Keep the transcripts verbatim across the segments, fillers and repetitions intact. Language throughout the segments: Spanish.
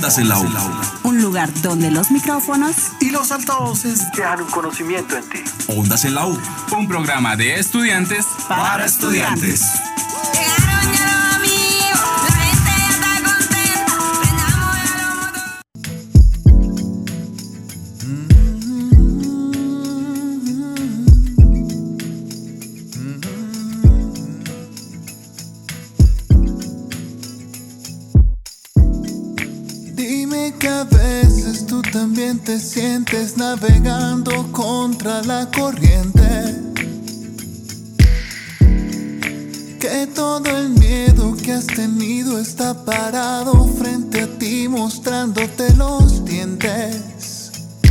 Ondas en la U. Un lugar donde los micrófonos y los altavoces dejan un conocimiento en ti. Ondas en la U. Un programa de estudiantes para, para estudiantes. Llegaron ya los amigos, la gente ya está contenta. Prendamos ya los Que a veces tú también te sientes navegando contra la corriente, que todo el miedo que has tenido está parado frente a ti mostrándote los dientes.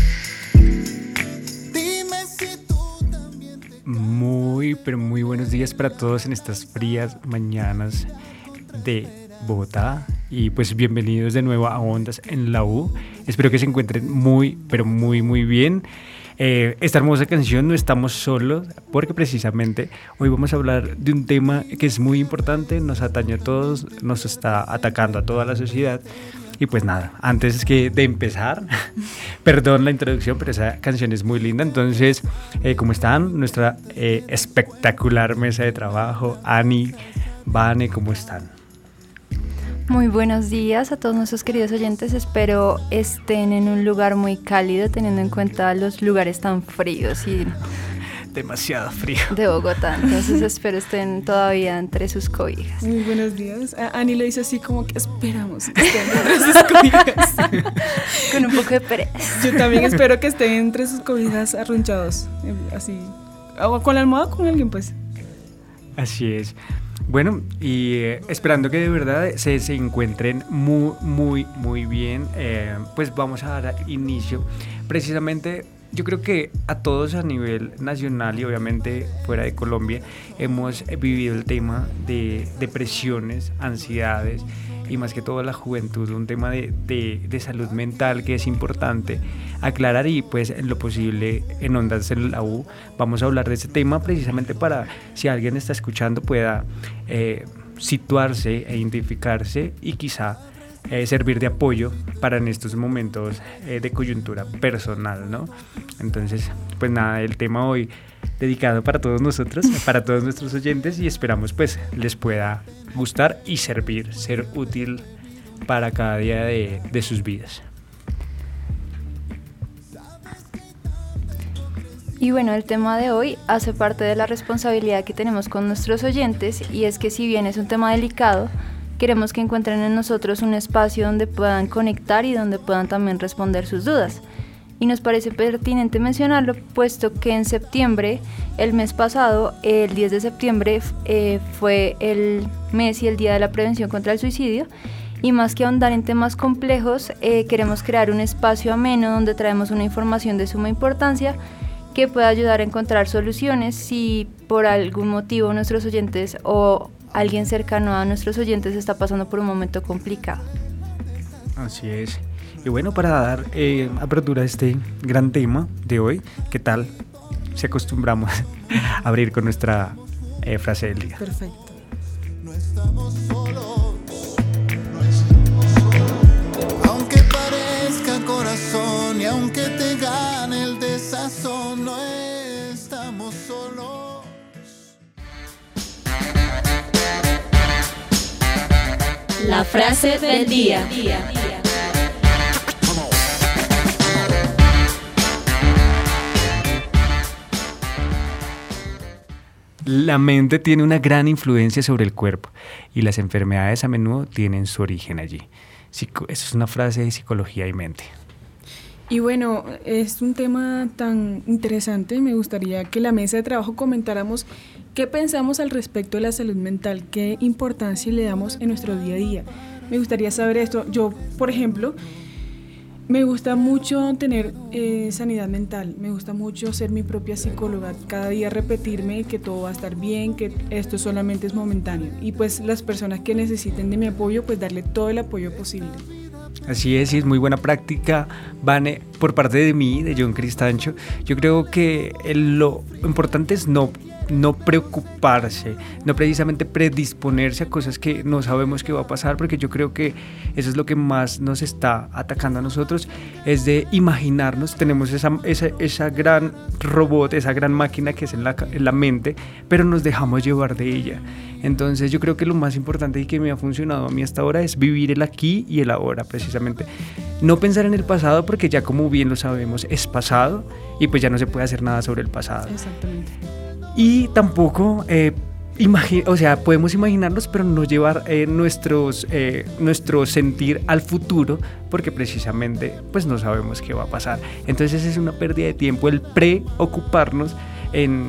Dime si tú también te... Muy, pero muy buenos días para todos en estas frías mañanas de Bogotá. Y pues bienvenidos de nuevo a Ondas en la U. Espero que se encuentren muy, pero muy, muy bien. Eh, esta hermosa canción, No estamos solos, porque precisamente hoy vamos a hablar de un tema que es muy importante, nos atañe a todos, nos está atacando a toda la sociedad. Y pues nada, antes que de empezar, perdón la introducción, pero esa canción es muy linda. Entonces, eh, ¿cómo están? Nuestra eh, espectacular mesa de trabajo, Ani, Vane, ¿cómo están? Muy buenos días a todos nuestros queridos oyentes, espero estén en un lugar muy cálido teniendo en cuenta los lugares tan fríos y demasiado frío de Bogotá, entonces espero estén todavía entre sus cobijas. Muy buenos días, a Ani lo dice así como que esperamos que estén entre sus cobijas con un poco de pereza. Yo también espero que estén entre sus cobijas arrunchados, así, o con la almohada con alguien pues. Así es. Bueno, y eh, esperando que de verdad se, se encuentren muy, muy, muy bien, eh, pues vamos a dar inicio. Precisamente, yo creo que a todos a nivel nacional y obviamente fuera de Colombia hemos vivido el tema de depresiones, ansiedades y más que todo la juventud, un tema de, de, de salud mental que es importante aclarar y pues en lo posible en Ondas en la U vamos a hablar de ese tema precisamente para si alguien está escuchando pueda eh, situarse e identificarse y quizá eh, servir de apoyo para en estos momentos eh, de coyuntura personal, ¿no? Entonces, pues nada, el tema hoy dedicado para todos nosotros, para todos nuestros oyentes y esperamos pues les pueda gustar y servir, ser útil para cada día de, de sus vidas. Y bueno, el tema de hoy hace parte de la responsabilidad que tenemos con nuestros oyentes y es que si bien es un tema delicado, queremos que encuentren en nosotros un espacio donde puedan conectar y donde puedan también responder sus dudas. Y nos parece pertinente mencionarlo, puesto que en septiembre, el mes pasado, el diez de septiembre, eh, fue el mes y el día de la prevención contra el suicidio. Y más que ahondar en temas complejos, eh, queremos crear un espacio ameno donde traemos una información de suma importancia que pueda ayudar a encontrar soluciones si por algún motivo nuestros oyentes o alguien cercano a nuestros oyentes está pasando por un momento complicado. Así es. Y bueno, para dar eh, apertura a este gran tema de hoy, ¿qué tal si acostumbramos a abrir con nuestra eh, frase del día? Perfecto. No estamos solos, no estamos solos. Aunque parezca corazón y aunque te gane el desazón, no estamos solos. La frase del día. La mente tiene una gran influencia sobre el cuerpo y las enfermedades a menudo tienen su origen allí. Eso es una frase de psicología y mente. Y bueno, es un tema tan interesante, me gustaría que la mesa de trabajo comentáramos qué pensamos al respecto de la salud mental, qué importancia le damos en nuestro día a día. Me gustaría saber esto. Yo, por ejemplo, me gusta mucho tener eh, sanidad mental, me gusta mucho ser mi propia psicóloga, cada día repetirme que todo va a estar bien, que esto solamente es momentáneo y pues las personas que necesiten de mi apoyo, pues darle todo el apoyo posible. Así es, y es muy buena práctica, Vane, por parte de mí, de John Cristancho. Yo creo que el, lo importante es no no preocuparse, no precisamente predisponerse a cosas que no sabemos qué va a pasar, porque yo creo que eso es lo que más nos está atacando a nosotros, es de imaginarnos, tenemos esa, esa, esa gran robot, esa gran máquina que es en la, en la mente, pero nos dejamos llevar de ella. Entonces yo creo que lo más importante y que me ha funcionado a mí hasta ahora es vivir el aquí y el ahora, precisamente. No pensar en el pasado, porque ya, como bien lo sabemos, es pasado y pues ya no se puede hacer nada sobre el pasado. Exactamente. Y tampoco, eh, imagi- o sea, podemos imaginarnos, pero no llevar eh, nuestros, eh, nuestro sentir al futuro, porque precisamente pues no sabemos qué va a pasar. Entonces es una pérdida de tiempo el preocuparnos en,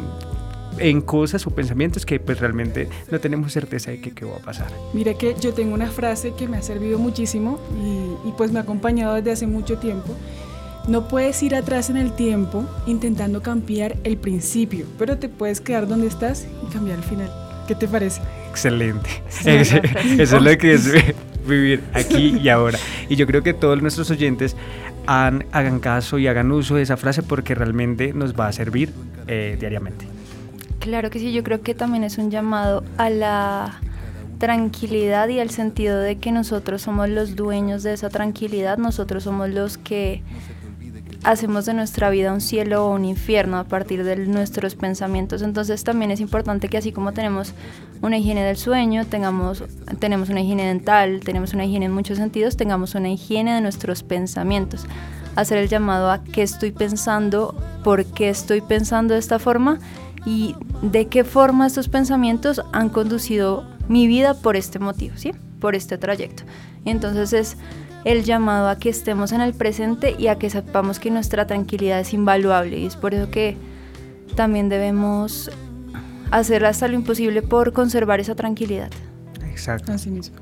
en cosas o pensamientos que pues realmente no tenemos certeza de que qué va a pasar. Mira que yo tengo una frase que me ha servido muchísimo y, y pues me ha acompañado desde hace mucho tiempo. No puedes ir atrás en el tiempo intentando cambiar el principio, pero te puedes quedar donde estás y cambiar el final. ¿Qué te parece? Excelente. Eso, eso es lo que es vivir aquí y ahora. Y yo creo que todos nuestros oyentes han, hagan caso y hagan uso de esa frase, porque realmente nos va a servir eh, diariamente. Claro que sí, yo creo que también es un llamado a la tranquilidad y al sentido de que nosotros somos los dueños de esa tranquilidad, nosotros somos los que hacemos de nuestra vida un cielo o un infierno a partir de nuestros pensamientos. Entonces también es importante que, así como tenemos una higiene del sueño, tengamos, tenemos una higiene dental, tenemos una higiene en muchos sentidos, tengamos una higiene de nuestros pensamientos. Hacer el llamado a qué estoy pensando, por qué estoy pensando de esta forma y de qué forma estos pensamientos han conducido mi vida por este motivo, ¿sí? Por este trayecto. Y entonces es el llamado a que estemos en el presente y a que sepamos que nuestra tranquilidad es invaluable, y es por eso que también debemos hacer hasta lo imposible por conservar esa tranquilidad. Exacto. Así mismo.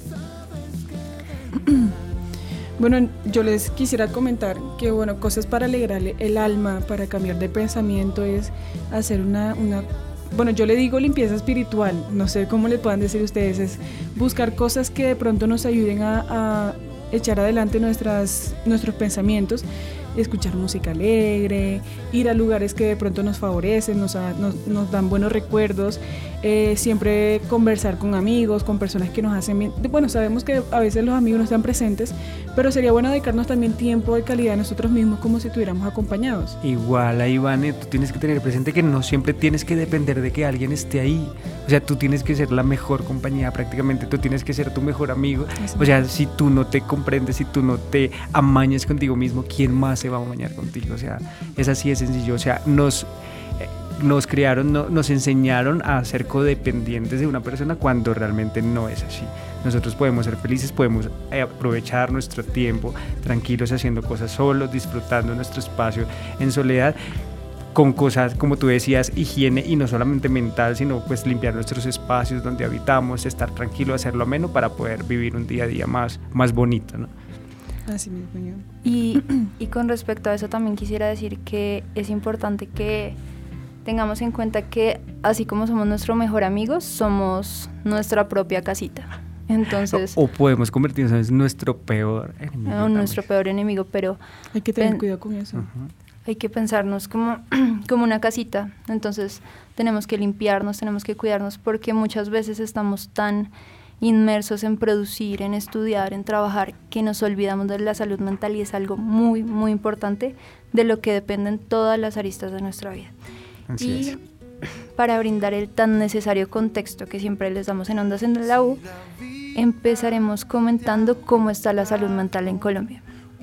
Bueno, yo les quisiera comentar que, bueno, cosas para alegrarle el alma, para cambiar de pensamiento, es hacer una, una bueno, yo le digo limpieza espiritual, no sé cómo le puedan decir ustedes, es buscar cosas que de pronto nos ayuden a, a echar adelante nuestras, nuestros pensamientos, escuchar música alegre, ir a lugares que de pronto nos favorecen, nos, nos, nos dan buenos recuerdos, eh, siempre conversar con amigos, con personas que nos hacen bien. Bueno, sabemos que a veces los amigos no están presentes, pero sería bueno dedicarnos también tiempo de calidad a nosotros mismos, como si estuviéramos acompañados. Igual, ahí, Ivane, tú tienes que tener presente que no siempre tienes que depender de que alguien esté ahí. O sea, tú tienes que ser la mejor compañía, prácticamente tú tienes que ser tu mejor amigo. Eso. O sea, si tú no te comprendes, si tú no te amañas contigo mismo, ¿quién más se va a amañar contigo? O sea, es así de sencillo. O sea, nos... nos criaron, no, nos enseñaron a ser codependientes de una persona cuando realmente no es así. Nosotros podemos ser felices, podemos aprovechar nuestro tiempo tranquilos haciendo cosas solos, disfrutando nuestro espacio en soledad, con cosas, como tú decías, higiene, y no solamente mental, sino pues limpiar nuestros espacios donde habitamos, estar tranquilo, hacerlo ameno para poder vivir un día a día más, más bonito, ¿no? Así mismo. Y, y con respecto a eso también quisiera decir que es importante que tengamos en cuenta que así como somos nuestro mejor amigo, somos nuestra propia casita. Entonces, o, o podemos convertirnos en nuestro peor enemigo. O nuestro peor enemigo, pero hay que tener pen- cuidado con eso. Uh-huh. Hay que pensarnos como, como una casita. Entonces tenemos que limpiarnos, tenemos que cuidarnos, porque muchas veces estamos tan inmersos en producir, en estudiar, en trabajar, que nos olvidamos de la salud mental, y es algo muy, muy importante de lo que dependen todas las aristas de nuestra vida. Así y es. Para brindar el tan necesario contexto que siempre les damos en Ondas en la U, empezaremos comentando cómo está la salud mental en Colombia.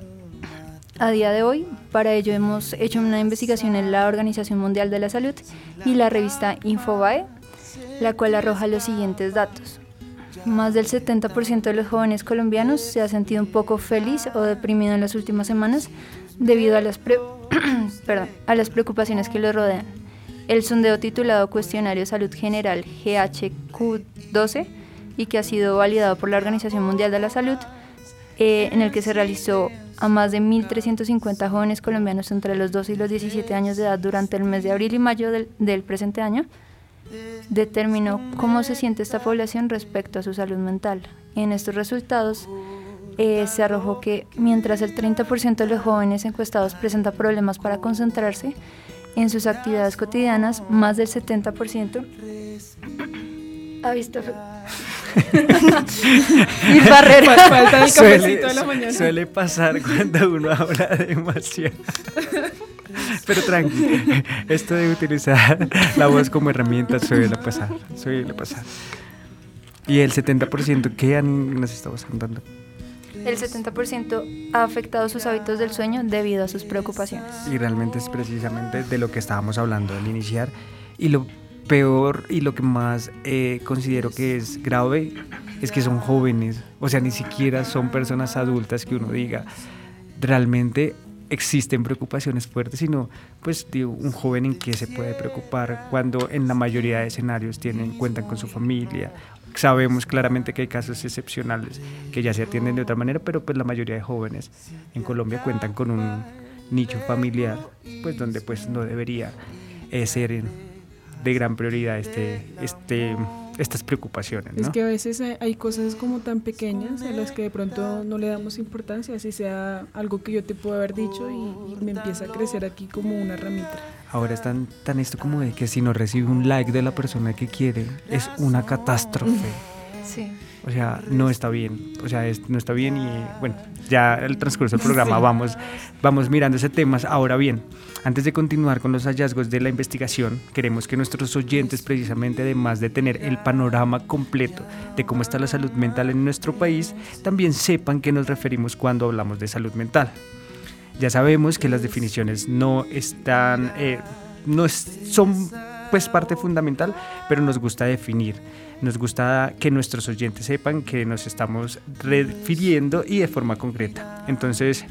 A día de hoy, para ello hemos hecho una investigación en la Organización Mundial de la Salud y la revista Infobae, la cual arroja los siguientes datos. Más del setenta por ciento de los jóvenes colombianos se ha sentido un poco feliz o deprimido en las últimas semanas debido a las, pre- perdón, a las preocupaciones que los rodean. El sondeo titulado Cuestionario Salud General G H Q doce, y que ha sido validado por la Organización Mundial de la Salud, eh, en el que se realizó a más de mil trescientos cincuenta jóvenes colombianos entre los doce y los diecisiete años de edad durante el mes de abril y mayo del, del presente año, determinó cómo se siente esta población respecto a su salud mental. En estos resultados eh, se arrojó que mientras el treinta por ciento de los jóvenes encuestados presenta problemas para concentrarse, en sus actividades cotidianas, más del setenta por ciento ha visto Mil barreras. Falta el Suele, cafecito de la mañana. suele pasar cuando uno habla demasiado. Pero tranqui, esto de utilizar la voz como herramienta suele pasar, suele pasar. Y el setenta por ciento, ¿qué han- nos estabas contando? El setenta por ciento ha afectado sus hábitos del sueño debido a sus preocupaciones. Y realmente es precisamente de lo que estábamos hablando al iniciar. Y lo peor y lo que más eh, considero que es grave es que son jóvenes. O sea, ni siquiera son personas adultas que uno diga realmente existen preocupaciones fuertes, sino pues digo, un joven en qué se puede preocupar cuando en la mayoría de escenarios tienen, cuentan con su familia. Sabemos claramente que hay casos excepcionales que ya se atienden de otra manera, pero pues la mayoría de jóvenes en Colombia cuentan con un nicho familiar, pues donde pues no debería eh, ser de gran prioridad este, este, estas preocupaciones, ¿no? Es que a veces hay- hay cosas como tan pequeñas a las que de pronto no le damos importancia, así sea algo que yo te puedo haber dicho y, y me empieza a crecer aquí como una ramita. Ahora están tan esto como de que si no recibe un like de la persona que quiere es una catástrofe. Sí. O sea, no está bien. O sea, es- no está bien y bueno, ya el transcurso del programa vamos, vamos mirando ese tema. Ahora bien, antes de continuar con los hallazgos de la investigación, queremos que nuestros oyentes precisamente, además de tener el panorama completo de cómo está la salud mental en nuestro país, también sepan qué nos referimos cuando hablamos de salud mental. Ya sabemos que las definiciones no están, eh, no es- son pues parte fundamental, pero nos gusta definir, nos gusta que nuestros oyentes sepan que nos estamos refiriendo y de forma concreta. Entonces,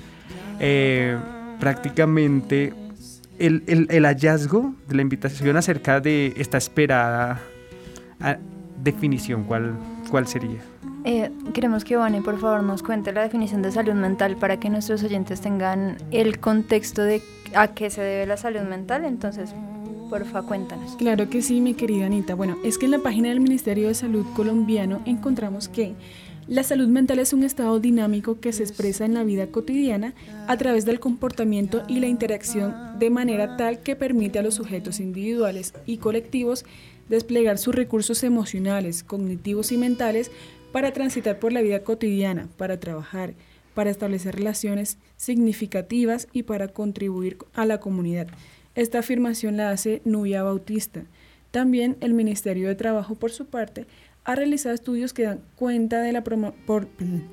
eh, prácticamente el, el, el hallazgo de la invitación acerca de esta esperada ah, definición, ¿cuál, cuál sería? Eh, queremos que Vane, por favor, nos cuente la definición de salud mental para que nuestros oyentes tengan el contexto de a qué se debe la salud mental. Entonces, porfa, cuéntanos. Claro que sí, mi querida Anita. Bueno, es que en la página del Ministerio de Salud colombiano encontramos que la salud mental es un estado dinámico que se expresa en la vida cotidiana a través del comportamiento y la interacción de manera tal que permite a los sujetos individuales y colectivos desplegar sus recursos emocionales, cognitivos y mentales para transitar por la vida cotidiana, para trabajar, para establecer relaciones significativas y para contribuir a la comunidad. Esta afirmación la hace Nubia Bautista. También el Ministerio de Trabajo, por su parte, ha realizado estudios que dan cuenta de la promo- por,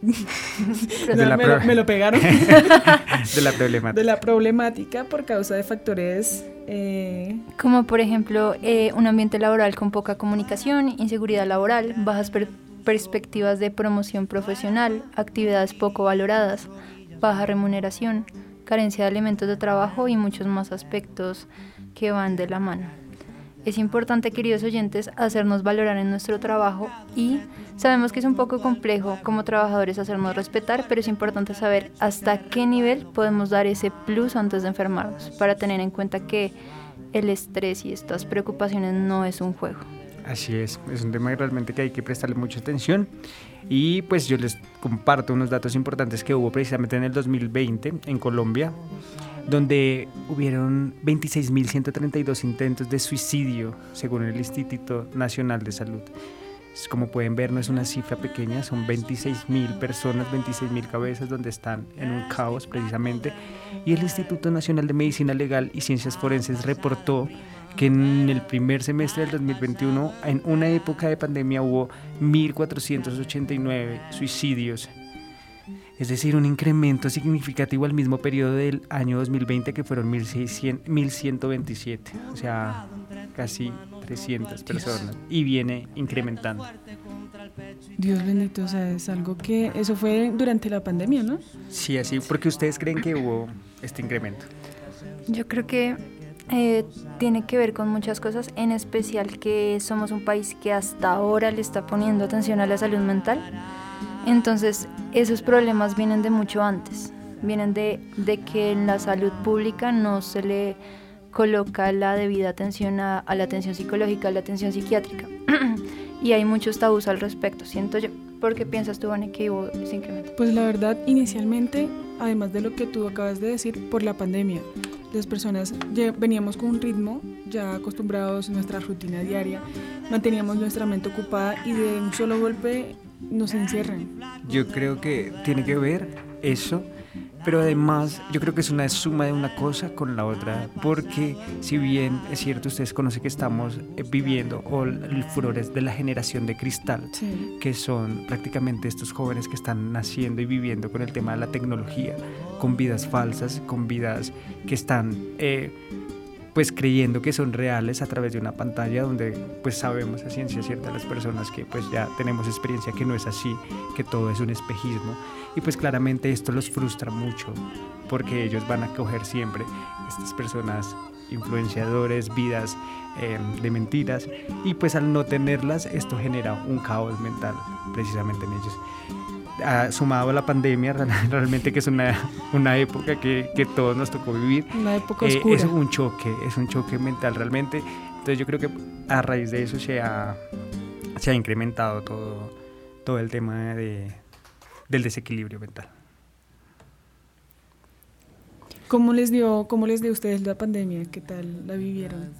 De la me, lo, pro- me lo pegaron. de la problemática. de la problemática por causa de factores eh, Como por ejemplo, eh, un ambiente laboral con poca comunicación, inseguridad laboral, bajas per- perspectivas de promoción profesional, actividades poco valoradas, baja remuneración, carencia de elementos de trabajo y muchos más aspectos que van de la mano. Es importante, queridos oyentes, hacernos valorar en nuestro trabajo y sabemos que es un poco complejo como trabajadores hacernos respetar, pero es importante saber hasta qué nivel podemos dar ese plus antes de enfermarnos, para tener en cuenta que el estrés y estas preocupaciones no es un juego. Así es, es un tema realmente que hay que prestarle mucha atención y pues yo les comparto unos datos importantes que hubo precisamente en el dos mil veinte en Colombia, donde hubieron veintiséis mil ciento treinta y dos intentos de suicidio según el Instituto Nacional de Salud. Es, como pueden ver, no es una cifra pequeña, son veintiséis mil personas, veintiséis mil cabezas donde están en un caos precisamente, y el Instituto Nacional de Medicina Legal y Ciencias Forenses reportó que en el primer semestre del dos mil veintiuno, en una época de pandemia, hubo mil cuatrocientos ochenta y nueve suicidios. Es decir, un incremento significativo al mismo periodo del año dos mil veinte, que fueron mil ciento veintisiete, o sea, casi trescientas personas, y viene incrementando. Dios bendito, o sea, es algo que eso fue durante la pandemia, ¿no? Sí, así, porque ustedes creen que hubo este incremento. Yo creo que eh, tiene que ver con muchas cosas, en especial que somos un país que hasta ahora le está poniendo atención a la salud mental. Entonces, esos problemas vienen de mucho antes, vienen de, de que en la salud pública no se le coloca la debida atención a, a la atención psicológica, a la atención psiquiátrica. Y hay muchos tabús al respecto, siento yo. ¿Por qué piensas tú, Vane, que hubo ese incremento? Pues la verdad, inicialmente, además de lo que tú acabas de decir, por la pandemia. Las personas ya veníamos con un ritmo, ya acostumbrados a nuestra rutina diaria, manteníamos nuestra mente ocupada y de un solo golpe nos encierran. Yo creo que tiene que ver eso, pero además yo creo que es una suma de una cosa con la otra, porque si bien es cierto, ustedes conocen que estamos viviendo o el furor es de la generación de cristal, Sí. que son prácticamente estos jóvenes que están naciendo y viviendo con el tema de la tecnología, con vidas falsas, con vidas que están eh, pues creyendo que son reales a través de una pantalla, donde pues sabemos a ciencia cierta las personas que pues ya tenemos experiencia que no es así, que todo es un espejismo, y pues claramente esto los frustra mucho porque ellos van a coger siempre estas personas influenciadores, vidas eh, de mentiras, y pues al no tenerlas esto genera un caos mental precisamente en ellos. Ah, sumado a la pandemia, realmente que es una, una época que, que todos nos tocó vivir, Una época eh, oscura. es un choque, es un choque mental realmente. Entonces yo creo que a raíz de eso se ha, se ha incrementado todo, todo el tema de, del desequilibrio mental. ¿Cómo les dio, cómo les dio a ustedes la pandemia? ¿Qué tal la vivieron?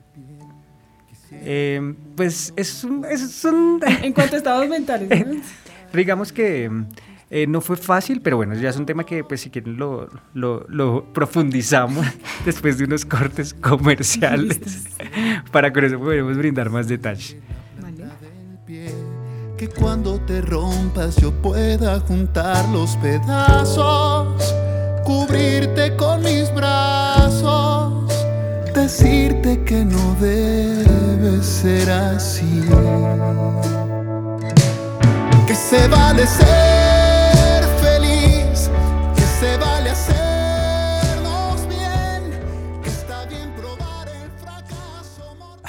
Eh, pues es un... Es un En cuanto a estados mentales, ¿no? digamos que eh, no fue fácil, pero bueno, ya es un tema que pues si quieren lo, lo, lo profundizamos después de unos cortes comerciales para con eso podremos brindar más detalles. Vale. Que cuando te rompas yo pueda juntar los pedazos, cubrirte con mis brazos, decirte que no debe ser así, que se vale ser feliz, que se vale hacernos bien, que está bien probar el fracaso mortal.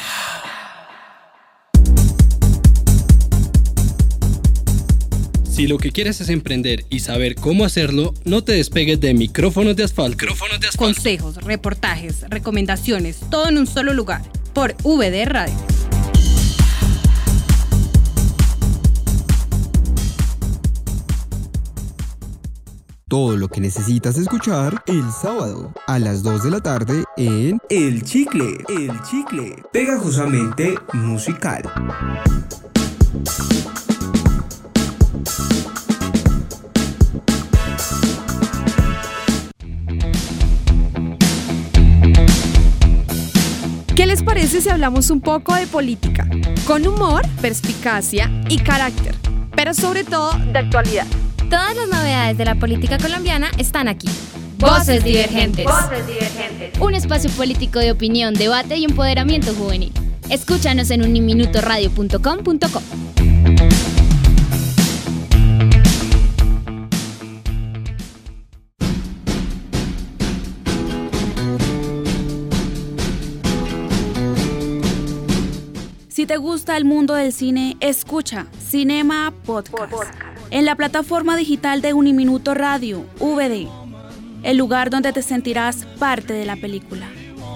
Si lo que quieres es emprender y saber cómo hacerlo, no te despegues de Micrófonos de Asfalto. Micrófonos de Asfalto. Consejos, reportajes, recomendaciones, todo en un solo lugar, por V D Radio. Todo lo que necesitas escuchar el sábado a las dos de la tarde en El Chicle, El Chicle, pegajosamente musical. ¿Qué les parece si hablamos un poco de política? Con humor, perspicacia y carácter, pero sobre todo de actualidad. Todas las novedades de la política colombiana están aquí. Voces Divergentes. Voces Divergentes. Un espacio político de opinión, debate y empoderamiento juvenil. Escúchanos en uniminutoradio punto com punto co. Si te gusta el mundo del cine, escucha Cinema Podcast, en la plataforma digital de Uniminuto Radio, V D, el lugar donde te sentirás parte de la película.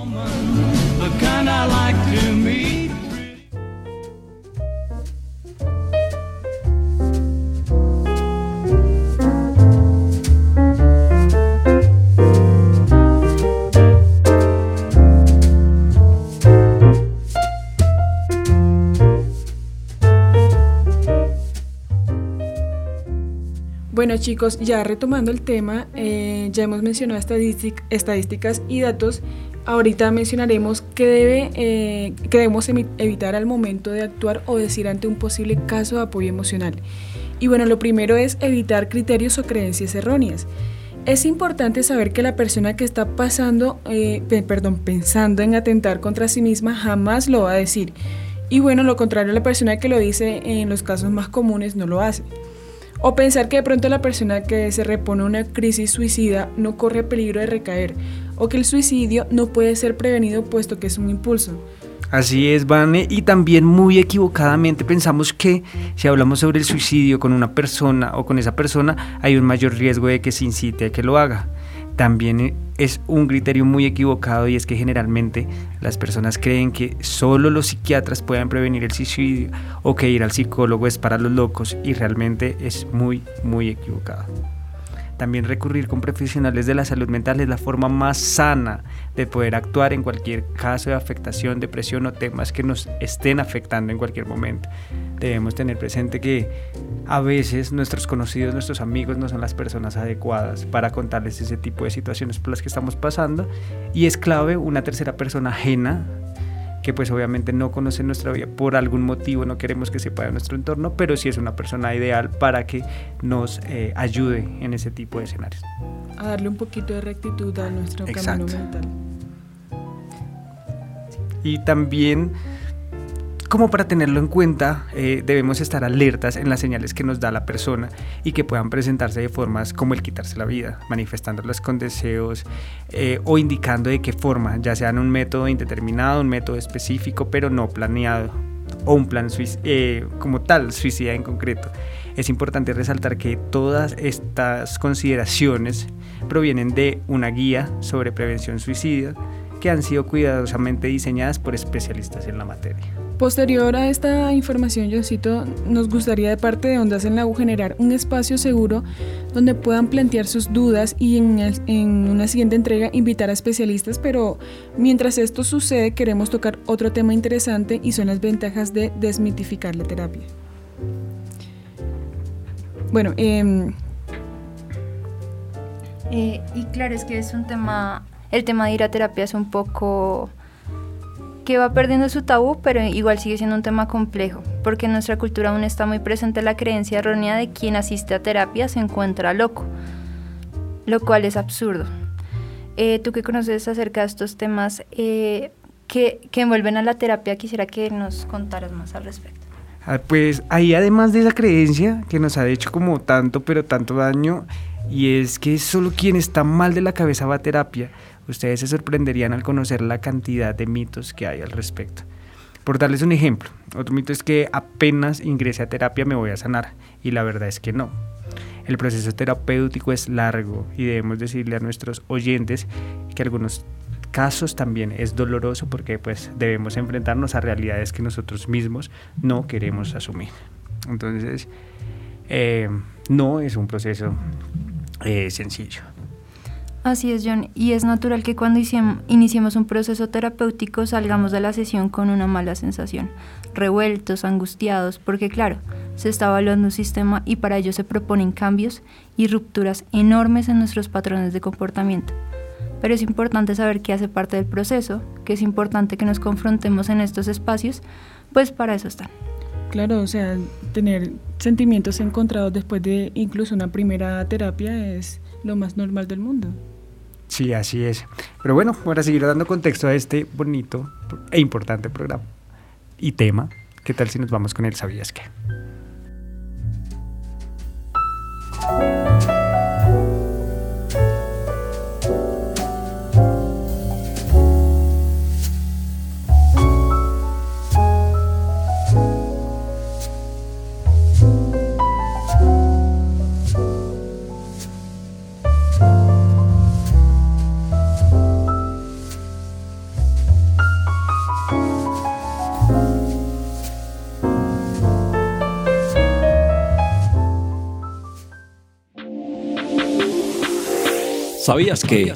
Bueno chicos, ya retomando el tema, eh, ya hemos mencionado estadístic- estadísticas y datos. Ahorita mencionaremos qué, debe, eh, qué debemos emi- evitar al momento de actuar o decir ante un posible caso de apoyo emocional. Y bueno, lo primero es evitar criterios o creencias erróneas. Es importante saber que la persona que está pasando, eh, pe- perdón, pensando en atentar contra sí misma jamás lo va a decir. Y bueno, lo contrario, la persona que lo dice en los casos más comunes no lo hace. O pensar que de pronto la persona que se repone a una crisis suicida no corre peligro de recaer, o que el suicidio no puede ser prevenido puesto que es un impulso. Así es, Vane, y también muy equivocadamente pensamos que si hablamos sobre el suicidio con una persona o con esa persona hay un mayor riesgo de que se incite a que lo haga. También es un criterio muy equivocado, y es que generalmente las personas creen que solo los psiquiatras pueden prevenir el suicidio o que ir al psicólogo es para los locos, y realmente es muy, muy equivocado. También recurrir con profesionales de la salud mental es la forma más sana de poder actuar en cualquier caso de afectación, depresión o temas que nos estén afectando en cualquier momento. Debemos tener presente que a veces nuestros conocidos, nuestros amigos no son las personas adecuadas para contarles ese tipo de situaciones por las que estamos pasando, y es clave una tercera persona ajena que pues obviamente no conoce nuestra vida por algún motivo, no queremos que sepa de nuestro entorno, pero sí es una persona ideal para que nos eh, ayude en ese tipo de escenarios. A darle un poquito de rectitud a nuestro Exacto. camino mental. Y también, como para tenerlo en cuenta, eh, debemos estar alertas en las señales que nos da la persona y que puedan presentarse de formas como el quitarse la vida, manifestándolas con deseos eh, o indicando de qué forma, ya sea en un método indeterminado, un método específico pero no planeado, o un plan suic- eh, como tal, suicida en concreto. Es importante resaltar que todas estas consideraciones provienen de una guía sobre prevención suicida que han sido cuidadosamente diseñadas por especialistas en la materia. Posterior a esta información, Johncito, nos gustaría de parte de Ondas en la U generar un espacio seguro donde puedan plantear sus dudas y en, el, en una siguiente entrega invitar a especialistas, pero mientras esto sucede queremos tocar otro tema interesante y son las ventajas de desmitificar la terapia. Bueno, eh, eh, y claro, es que es un tema, el tema de ir a terapia es un poco que va perdiendo su tabú, pero igual sigue siendo un tema complejo, porque en nuestra cultura aún está muy presente la creencia errónea de quien asiste a terapia se encuentra loco, lo cual es absurdo. Eh, tú que conoces acerca de estos temas eh, que, que envuelven a la terapia, quisiera que nos contaras más al respecto. Ah, pues ahí, además de esa creencia que nos ha hecho como tanto, pero tanto daño, y es que solo quien está mal de la cabeza va a terapia. Ustedes se sorprenderían al conocer la cantidad de mitos que hay al respecto. Por darles un ejemplo, otro mito es que apenas ingrese a terapia me voy a sanar, y la verdad es que no. El proceso terapéutico es largo y debemos decirle a nuestros oyentes que en algunos casos también es doloroso porque pues debemos enfrentarnos a realidades que nosotros mismos no queremos asumir. Entonces, eh, no es un proceso eh, sencillo. Así es, John, y es natural que cuando iniciemos un proceso terapéutico salgamos de la sesión con una mala sensación, revueltos, angustiados, porque claro, se está evaluando un sistema y para ello se proponen cambios y rupturas enormes en nuestros patrones de comportamiento. Pero es importante saber que hace parte del proceso, que es importante que nos confrontemos en estos espacios, pues para eso están. Claro, o sea, tener sentimientos encontrados después de incluso una primera terapia es lo más normal del mundo. Sí, así es. Pero bueno, para seguir dando contexto a este bonito e importante programa y tema, ¿qué tal si nos vamos con el ¿Sabías qué? ¿Sabías que?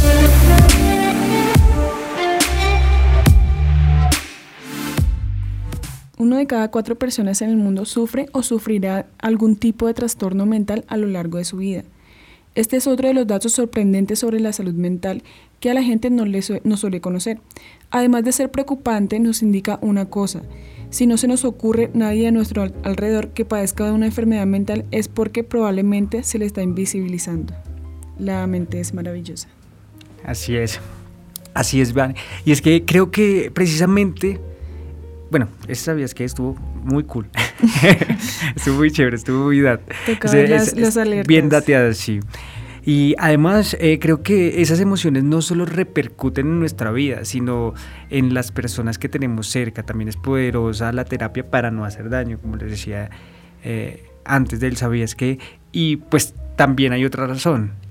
Uno de cada cuatro personas en el mundo sufre o sufrirá algún tipo de trastorno mental a lo largo de su vida. Este es otro de los datos sorprendentes sobre la salud mental que a la gente no, le su- no suele conocer. Además de ser preocupante, nos indica una cosa. Si no se nos ocurre nadie a nuestro al- alrededor que padezca de una enfermedad mental es porque probablemente se le está invisibilizando. La mente es maravillosa. Así es, así es, Van. Y es que creo que precisamente, bueno, ¿sabías que estuvo muy cool? Estuvo muy chévere, estuvo muy dat. Tocaba Es- las- es- las es alertas. Bien dateadas, sí. Y además eh, creo que esas emociones no solo repercuten en nuestra vida, sino en las personas que tenemos cerca. También es poderosa la terapia para no hacer daño, como les decía eh, antes del ¿Sabías qué? Y pues también hay otra razón,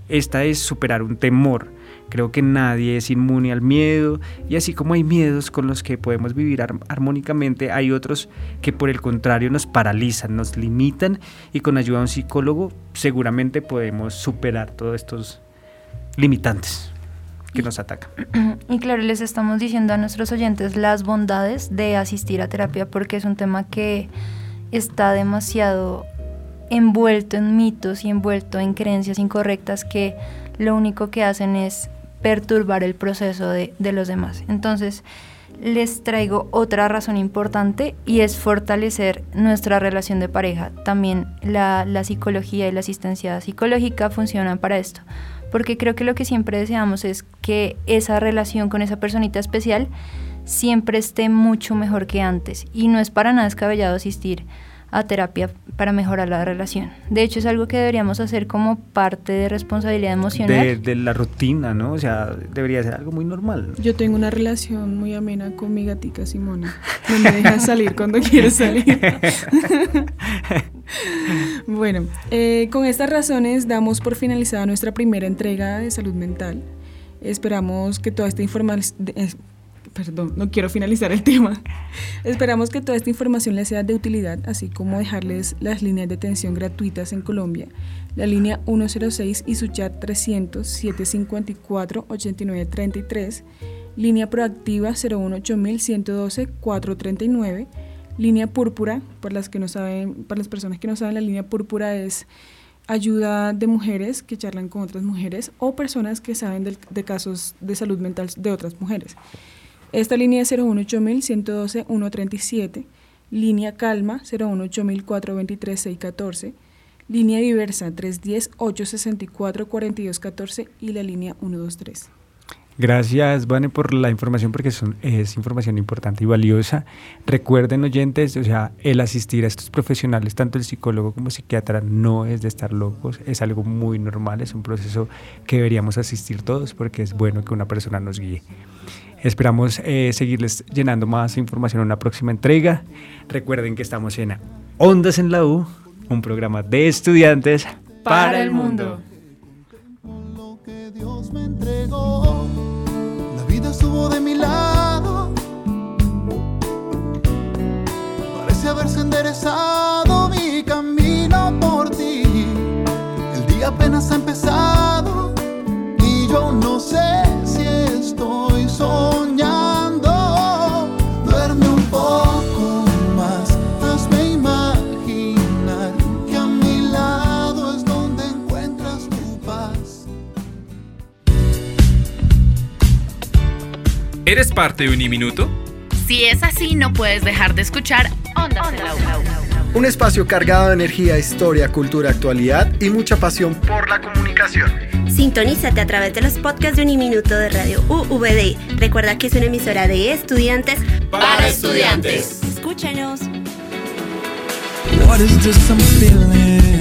esta es superar un temor. Creo que nadie es inmune al miedo y así como hay miedos con los que podemos vivir ar- armónicamente, hay otros que por el contrario nos paralizan, nos limitan y con ayuda de un psicólogo seguramente podemos superar todos estos limitantes que nos atacan. Y claro, les estamos diciendo a nuestros oyentes las bondades de asistir a terapia porque es un tema que está demasiado envuelto en mitos y envuelto en creencias incorrectas que lo único que hacen es perturbar el proceso de, de los demás. Entonces, les traigo otra razón importante y es fortalecer nuestra relación de pareja. También la, la psicología y la asistencia psicológica funcionan para esto, porque creo que lo que siempre deseamos es que esa relación con esa personita especial siempre esté mucho mejor que antes y no es para nada descabellado asistir a terapia para mejorar la relación. De hecho, es algo que deberíamos hacer como parte de responsabilidad emocional. De, de la rutina, ¿no? O sea, debería ser algo muy normal. Yo tengo una relación muy amena con mi gatica Simona. No me deja salir cuando quiero salir. Bueno, eh, con estas razones damos por finalizada nuestra primera entrega de salud mental. Esperamos que toda esta información... Perdón, no quiero finalizar el tema. Esperamos que toda esta información les sea de utilidad, así como dejarles las líneas de atención gratuitas en Colombia, la línea ciento seis y su chat trescientos, setecientos cincuenta y cuatro, ochenta y nueve treinta y tres, línea proactiva cero uno ocho mil ciento doce, cuatrocientos treinta y nueve, línea púrpura, para las que no saben, para las personas que no saben, la línea púrpura es ayuda de mujeres que charlan con otras mujeres o personas que saben de, de casos de salud mental de otras mujeres. Esta línea es cero uno ocho mil ciento doce, ciento treinta y siete, línea calma cero uno ocho mil cuatrocientos veintitrés, seiscientos catorce, línea diversa trescientos diez, ochocientos sesenta y cuatro, cuarenta y dos catorce y la línea ciento veintitrés. Gracias, Vane, por la información, porque son, es información importante y valiosa. Recuerden, oyentes, o sea, el asistir a estos profesionales, tanto el psicólogo como el psiquiatra, no es de estar locos, es algo muy normal, es un proceso que deberíamos asistir todos porque es bueno que una persona nos guíe. Esperamos eh, seguirles llenando más información en una próxima entrega. Recuerden que estamos en Ondas en la U, un programa de estudiantes para, para el mundo. Lo que Dios me entregó, la vida estuvo de mi lado. Parece haberse enderezado mi camino por ti. El día apenas ha empezado y yo no sé si estoy soñando. Duerme un poco más, hazme imaginar que a mi lado es donde encuentras tu paz. ¿Eres parte de Uniminuto? Si es así, no puedes dejar de escuchar Ondas en la U. Un espacio cargado de energía, historia, cultura, actualidad y mucha pasión por la comunicación. Sintonízate a través de los podcasts de Uniminuto de Radio U V D. Recuerda que es una emisora de estudiantes para estudiantes. Escúchanos. What is this I'm feeling?